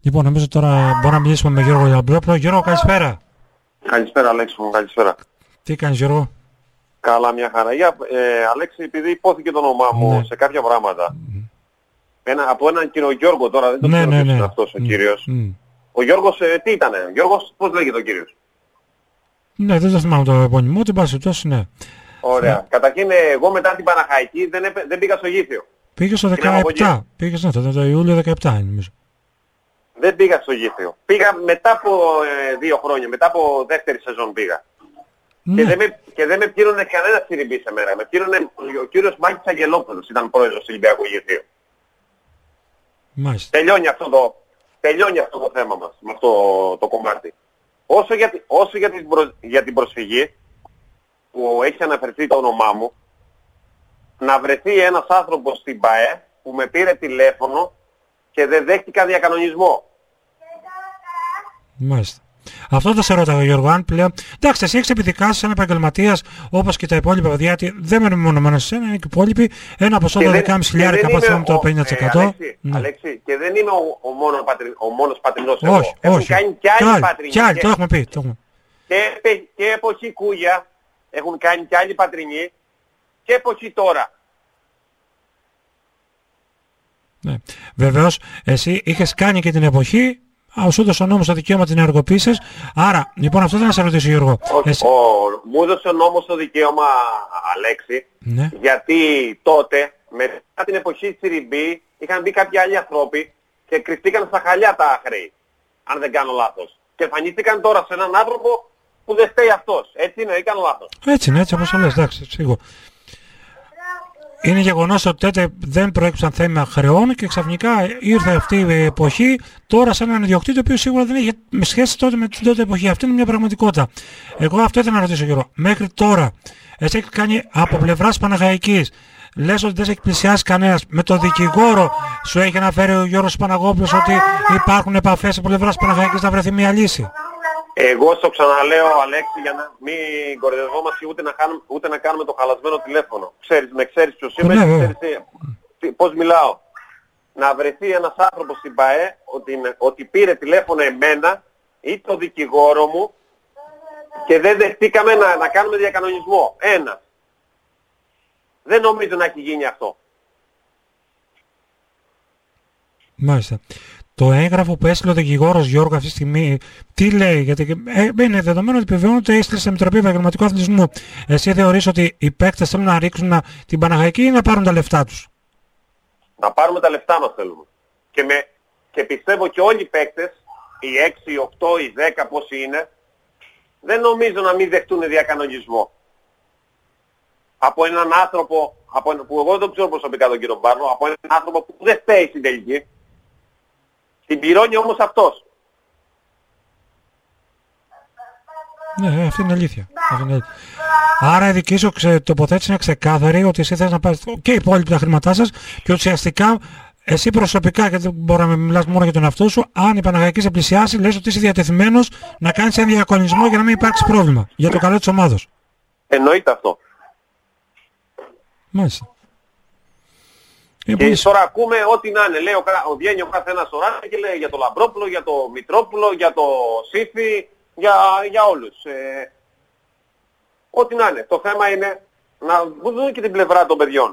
Λοιπόν, νομίζω τώρα μπορούμε να μιλήσουμε με Γιώργο Λαμπρόπουλο. Γιώργο, καλησπέρα. Καλησπέρα, Αλέξη μου, καλησπέρα. Τι κάνεις, Γιώργο? Καλά, μια χαρά. Αλέξη, επειδή υπόθηκε το όνομά μου σε κάποια πράγματα. Από έναν κύριο Γιώργο τώρα, δεν το ξέρω ποιος είναι αυτός ο κύριος. Ο Γιώργος, τι ήτανε? Ο Γιώργος, πώς λέγεται ο κύριος? Ναι, δεν το θυμάμαι το επώνυμό, την πάση τόσο, ναι. Ωραία. Καταρχήν, εγώ μετά την Παναχαϊκή δεν πήγα στο Γήθιο. Πήγε στο 17. Πήγες, ναι, το Ιούλιο 17, νομίζω. Δεν πήγα στο Γήθιο. Πήγα μετά από 2 χρόνια, μετά από δεύτερη σεζόν πήγα. Ναι. Και δεν με πλήρωνε κανένα τσιριμπή σε μέρα. Με πλήρωνε ο κύριος Μάκης Αγγελόπουλος, ήταν πρόεδρος του Ολυμπιακού Γηθίου. Μάλιστα. Τελειώνει αυτό το θέμα μας, με αυτό το κομμάτι. Όσο για την προσφυγή, που έχει αναφερθεί το όνομά μου, να βρεθεί ένας άνθρωπος στην ΠΑΕ που με πήρε τηλέφωνο και δεν δέχτηκα διακανονισμό. Μάλιστα. Αυτό θα σε ρώταγα, Γιώργο, αν πλέον. Εντάξει, εσύ έχεις επιδικάσει σαν επαγγελματίας όπως και τα υπόλοιπα παιδιά, γιατί δεν μένουμε μονομένως σε ένα, είναι και οι υπόλοιποι. Ένα ποσό 12.500 καπάσιμο το 50%. Αλέξη, και δεν είμαι ο μόνος πατρινός. Όχι, έχουν κάνει κι άλλοι πατρινοί. Κι άλλοι, το έχουμε πει. Και εποχή Κούγια έχουν κάνει κι άλλοι πατρινοί και εποχή τώρα. Ναι. Βεβαίως, εσύ είχες κάνει και την εποχή. Σου έδωσε ο νόμος το δικαίωμα την ενεργοποίησης. Άρα, λοιπόν, αυτό δεν να σε ρωτήσω, Γιώργο. Μου έδωσε ο νόμος το δικαίωμα, Αλέξη, ναι. Γιατί τότε, μετά την εποχή της Τσιριμπή, είχαν μπει κάποιοι άλλοι άνθρωποι και κρυφτήκαν στα χαλιά τα χρέη, αν δεν κάνω λάθος. Και εμφανίστηκαν τώρα σε έναν άνθρωπο που δεν φταίει αυτός. Έτσι είναι, ή κάνω λάθος? Έτσι είναι, έτσι όπως το λες, εντάξει, σίγουρα. Είναι γεγονός ότι τότε δεν προέκυψαν θέμα χρεών και ξαφνικά ήρθε αυτή η εποχή τώρα σαν έναν ιδιοκτήτη ο οποίος σίγουρα δεν είχε σχέση τότε με την τότε εποχή. Αυτή είναι μια πραγματικότητα. Εγώ αυτό ήθελα να ρωτήσω, Γιώργο. Μέχρι τώρα, εσύ έχεις κάνει από πλευράς Παναχαϊκής, λες ότι δεν σε έχει πλησιάσει κανένας. Με το δικηγόρο σου έχει αναφέρει ο Γιώργος Παναγόπουλος ότι υπάρχουν επαφές από πλευράς Παναχαϊκής να βρεθεί μια λύση? Εγώ στο ξαναλέω, Αλέξη, για να μην κοροϊδευόμαστε ούτε να κάνουμε το χαλασμένο τηλέφωνο. Ξέρεις ποιος είμαι, ξέρεις πώς μιλάω. Να βρεθεί ένας άνθρωπος στην ΠΑΕ ότι πήρε τηλέφωνο εμένα ή το δικηγόρο μου και δεν δεχτήκαμε να κάνουμε διακανονισμό. Ένα. Δεν νομίζω να έχει γίνει αυτό. Μάλιστα. Το έγγραφο που έστειλε ο δικηγόρος, Γιώργο, αυτή τη στιγμή, τι λέει? Γιατί είναι δεδομένο ότι επιβεβαιώνει ότι έστειλε στην Επιτροπή Επαγγελματικού Αθλητισμού. Εσύ θεωρείς ότι οι παίκτες θέλουν να ρίξουν την Παναχαϊκή ή να πάρουν τα λεφτά τους? Να πάρουμε τα λεφτά μας θέλουμε. Και πιστεύω και όλοι οι παίκτες, οι 6, οι 8, οι 10 πόσοι είναι, δεν νομίζω να μην δεχτούν διακανονισμό. Από έναν άνθρωπο, που εγώ δεν ξέρω προσωπικά τον κύριο Μπάρνο, από έναν άνθρωπο που δεν φταίει στην τελική. Την πληρώνει όμως αυτός. Ναι, αυτή είναι αλήθεια. Άρα η δική σου τοποθέτηση είναι ξεκάθαρη ότι εσύ θες να πάρεις και οι υπόλοιποι τα χρήματά σας και ουσιαστικά εσύ προσωπικά, γιατί δεν μπορεί να μιλάς μόνο για τον εαυτό σου, αν η Παναχαϊκή σε πλησιάσει, λες ότι είσαι διατεθειμένος να κάνεις ένα διακονισμό για να μην υπάρξει πρόβλημα για το καλό της ομάδος. Εννοείται αυτό. Μάλιστα. Και τώρα ακούμε ό,τι να είναι. Βγαίνει ο καθένας ώρα και λέει για το Λαμπρόπουλο, για το Μητρόπουλο, για το Σύφη, για όλους. Ό,τι να είναι. Το θέμα είναι να δουν και την πλευρά των παιδιών.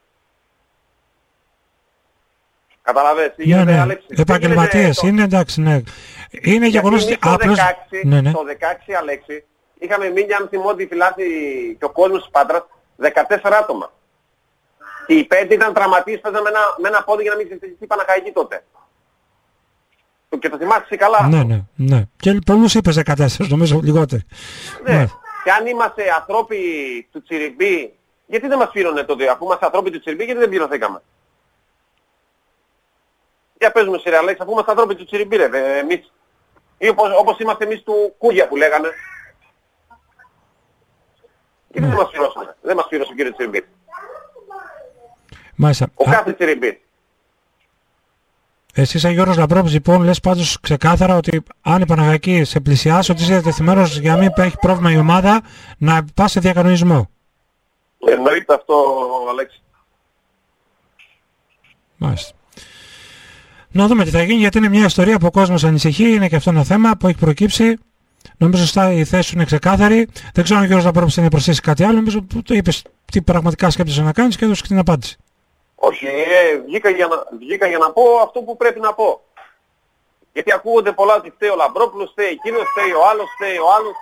Καταλαβες. Ναι. Επαγγελματίες είναι, εντάξει, ναι. Είναι γεγονός ότι απλώς... Το 16, Αλέξη, είχαμε μείνει, αν θυμώ, τη φυλάθη και ο κόσμος της Πάτρας, 14 άτομα. Και οι 5 ήταν τραυματίες, παίζαν με ένα πόδι για να μην ξεφτυλιστεί η Παναχαϊκή τότε. Και το θυμάσαι καλά. Ναι. Και πολλούς είπες 14, νομίζω λιγότερο. Ναι. Και αν είμαστε ανθρώποι του Τσιριμπή, γιατί δεν μας πήρωνε τότε? Αφού είμαστε ανθρώποι του Τσιριμπή, γιατί δεν πληρωθήκαμε? Για παίζουμε σε Αλέξη, αφού είμαστε ανθρώποι του Τσιριμπή, ρε, εμείς. Ή όπως είμαστε εμείς του Κούγια που λέγανε. Γιατί δεν μας πήρωσαν? Δεν μας πήρωσε ο κύριος Τσιριμπή. Μάλιστα. Ο κάθε Τσιριμπής. Εσύ σαν Γιώργος Λαμπρόπουλος λοιπόν λες πάντως ξεκάθαρα ότι αν η Παναχαϊκή σε πλησιάσει, ότι είσαι διατεθειμένος για να μην έχει πρόβλημα η ομάδα να πας σε διακανονισμό. Εννοείται αυτό, Αλέξη. Μάλιστα. Να δούμε τι θα γίνει, γιατί είναι μια ιστορία που ο κόσμος ανησυχεί, είναι και αυτό ένα θέμα που έχει προκύψει. Νομίζω η θέση σου είναι ξεκάθαρη. Δεν ξέρω αν ο Γιώργος Λαμπρόπουλος είναι προσθέσει κάτι άλλο. Νομίζω που το είπες τι πραγματικά σκέφτεσαι να κάνεις και έδωσες την απάντηση. Όχι, βγήκα για να πω αυτό που πρέπει να πω. Γιατί ακούγονται πολλά ότι φταίει ο Λαμπρόπουλος, φταίει εκείνος, φταίει ο άλλος, φταίει ο άλλος.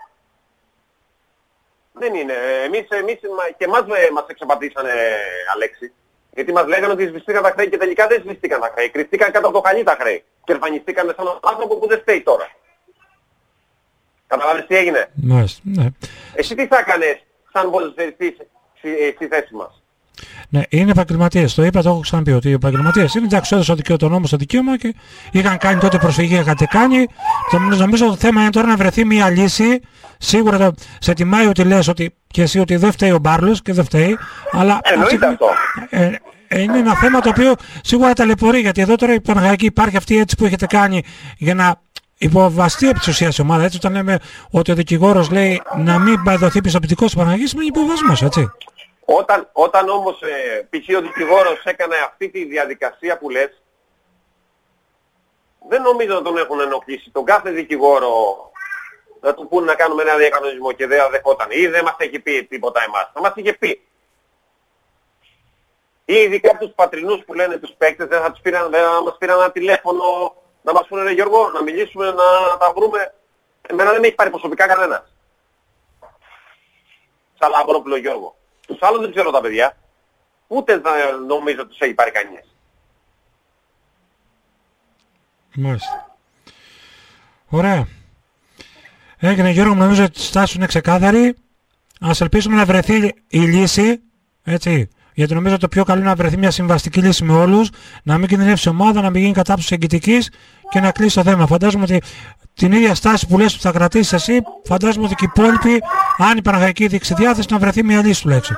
Δεν είναι. Εμείς και εμάς μας εξαπατήσανε, Αλέξη. Γιατί μας λέγανε ότι σβηστήκαν τα χρέη και τελικά δεν σβηστήκαν τα χρέη. Κρυφτήκαν κάτω από το χαλί τα χρέη. Και εμφανιστήκαν σαν έναν άνθρωπο που δεν φταίει τώρα. Καταλάβεις τι έγινε. Μάλιστα, ναι. Εσύ τι θα έκανες σαν ποδοσφαιριστής στη θέση μας? Ναι, είναι επαγγελματίες. Το είπα, το έχω ξαναπεί ότι οι επαγγελματίες είναι. Εντάξει, έδωσε τον νόμο στο δικαίωμα και είχαν κάνει τότε προσφυγή, είχατε κάνει. Νομίζω το θέμα είναι τώρα να βρεθεί μια λύση. Σίγουρα σε τιμάει ότι λες ότι και εσύ ότι δεν φταίει ο Μπάρλος και δεν φταίει. Αλλά εννοείται αυτό. Είναι ένα θέμα το οποίο σίγουρα ταλαιπωρεί. Γιατί εδώ τώρα η Παναχαϊκή υπάρχει αυτή έτσι που έχετε κάνει για να υποβαστεί επί της ουσίας η ομάδα. Έτσι, όταν λέμε ότι ο δικηγόρος λέει να μην δοθεί πιστοποιητικός στην Παναχαϊκή, σημαίνει υποβασμός, έτσι. Όταν όμως π.χ. ο δικηγόρος έκανε αυτή τη διαδικασία που λες, δεν νομίζω να τον έχουν ενοχλήσει. Τον κάθε δικηγόρο να του πούνε να κάνουμε ένα διακανονισμό και δεν δεχόταν. Ή δεν μας έχει πει τίποτα εμάς. Θα μας είχε πει. Ή ειδικά τους πατρινούς που λένε τους παίκτες δεν θα μας πήραν ένα τηλέφωνο να μας πούνε, ρε Γιώργο, να μιλήσουμε, να τα βρούμε. Εμένα δεν με έχει πάρει προσωπικά κανένας. Σαν Λαμπρόπουλο Γιώργο. Τους άλλους δεν ξέρω τα παιδιά. Ούτε νομίζω τους έχει πάρει κανείς. Μάλιστα. Ωραία. Έγινε, Γιώργο, νομίζω ότι η στάση σου είναι ξεκάθαρη. Ας ελπίσουμε να βρεθεί η λύση. Έτσι. Γιατί νομίζω το πιο καλό είναι να βρεθεί μια συμβαστική λύση με όλους. Να μην κινδυνεύσει η ομάδα, να μην γίνει κατάψωση εγκυτικής και να κλείσει το θέμα. Φαντάζομαι ότι την ίδια στάση που λες που θα κρατήσεις εσύ, φαντάζομαι ότι και οι υπόλοιποι, αν η Παναχαϊκή δείξει διάθεση, να βρεθεί μια λύση τουλάχιστον.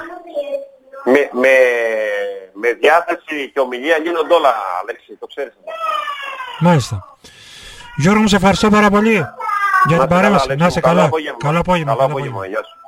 Με διάθεση και ομιλία γίνονται όλα, Αλέξη, το ξέρεις αυτό. Μάλιστα. Γιώργο, μου σε ευχαριστώ πάρα πολύ για την παρέμβαση. Να είσαι καλά. Καλό απόγευμα. Καλό απόγευμα. Γεια σου.